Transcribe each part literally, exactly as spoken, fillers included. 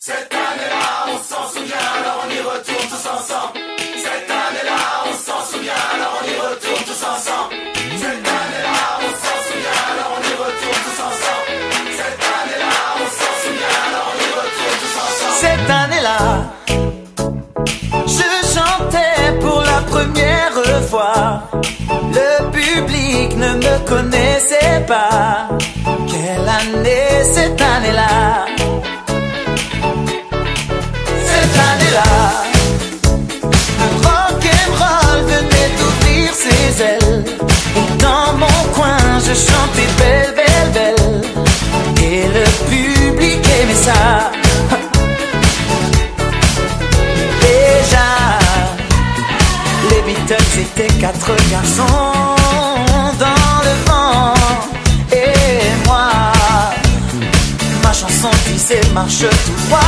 Cette année-là, on s'en souvient, alors on y retourne tous ensemble. Cette année-là, on s'en souvient, alors on y retourne tous ensemble. Cette année-là, on s'en souvient, alors on y retourne tous ensemble. Cette année-là, on s'en souvient, alors on y retourne tous ensemble. Cette année-là, je chantais pour la première fois. Le public ne me connaissait pas. Quelle année, cette année-là. Cette année-là, le rock'n'roll venait d'ouvrir ses ailes. Et dans mon coin, je chantais belle, belle, belle. Et le public aimait ça. Déjà, les Beatles étaient quatre garçons dans le vent. Et moi, ma chanson disait marche tout droit.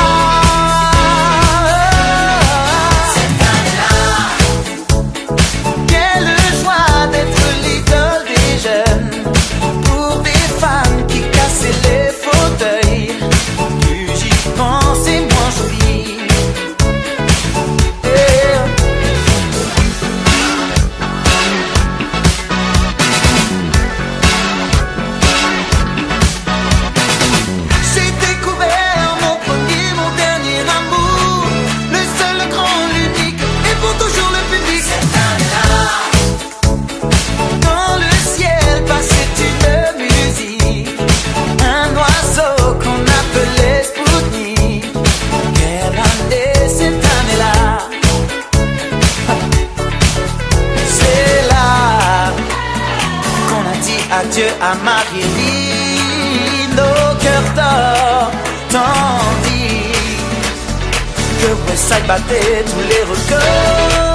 Cette année-là, quelle joie d'être l'idole des jeunes. Pour des femmes qui cassaient les fauteuils, plus j'y pense et moins j'oublie. Adieu à Marie-Lie, nos cœurs d'or, tandis que Westside battait tous les records.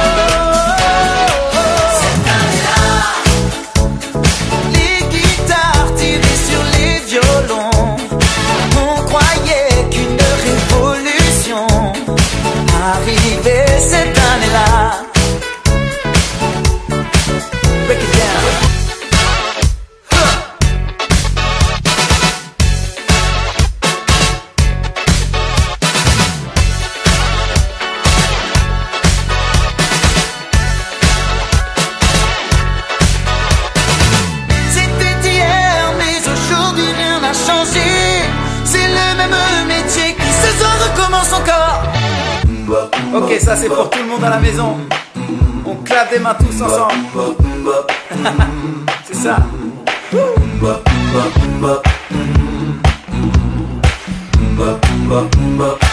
Cette année-là, les guitares tirées sur les violons, on croyait qu'une révolution arrivait cette année-là. Break it down. C'est le même métier qui ce soir recommence encore. Ok, ça c'est pour tout le monde à la maison. On claque des mains tous ensemble. C'est ça. Woo.